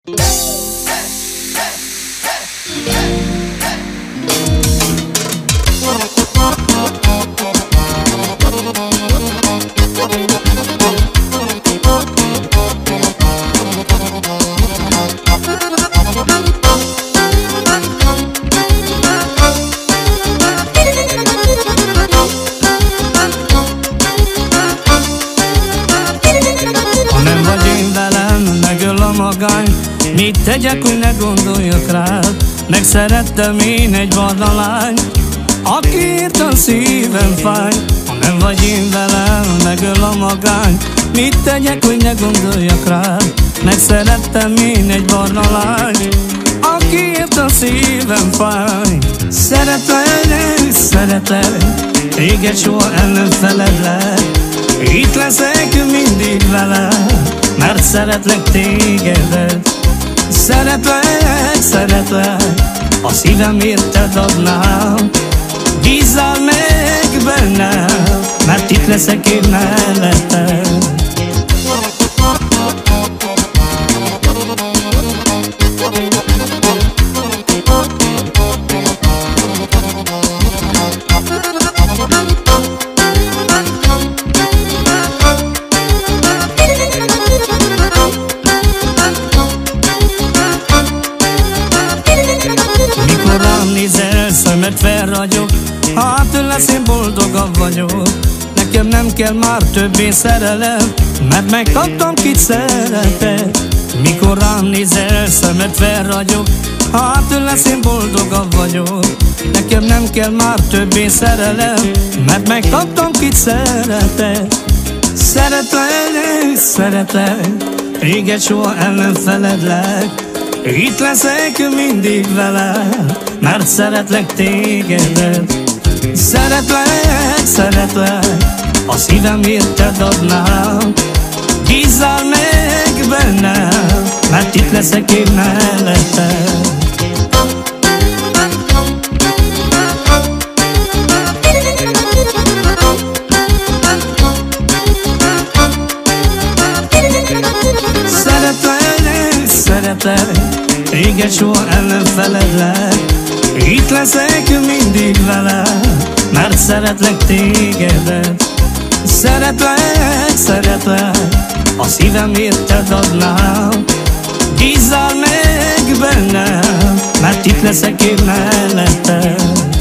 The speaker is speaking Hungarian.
Mit tegyek, hogy ne gondoljak rád? Megszerettem én egy barna lány, akiért a szívem fáj. Ha nem vagy én velem, megöl a magány. Mit tegyek, hogy ne gondoljak rád? Megszerettem én egy barna lány, akiért a szívem fáj. Szeretlek, szeretlek, téged soha el nem feledlek. Itt leszek mindig veled, mert szeretlek tégedet. Szeretlek, szeretlek, a szívem érted adnám. Bízzál meg bennem, mert itt leszek én melletted. Szemed felragyog, hától lesz, én boldogabb vagyok. Nekem nem kell már többé szerelem, mert megkaptam, kit szeretek. Mikor rám nézel, szemed felragyog, hától lesz, én boldogabb vagyok. Nekem nem kell már többé szerelem, mert megkaptam, kit szeretek. Szeretlek, szeretlek, téged soha el nem feledlek. Itt leszek mindig veled, mert szeretlek tégedet. Szeretlek, szeretlek, a szívem érted adnám. Bízzál meg bennem, mert itt leszek én melletted. Szeretlek, szeretlek, téged soha el nem feledlek. Itt leszek mindig veled, mert szeretlek tégedet. Szeretlek, szeretlek, a szívem érted adnám. Bízzál meg bennem, mert itt leszek én melletted.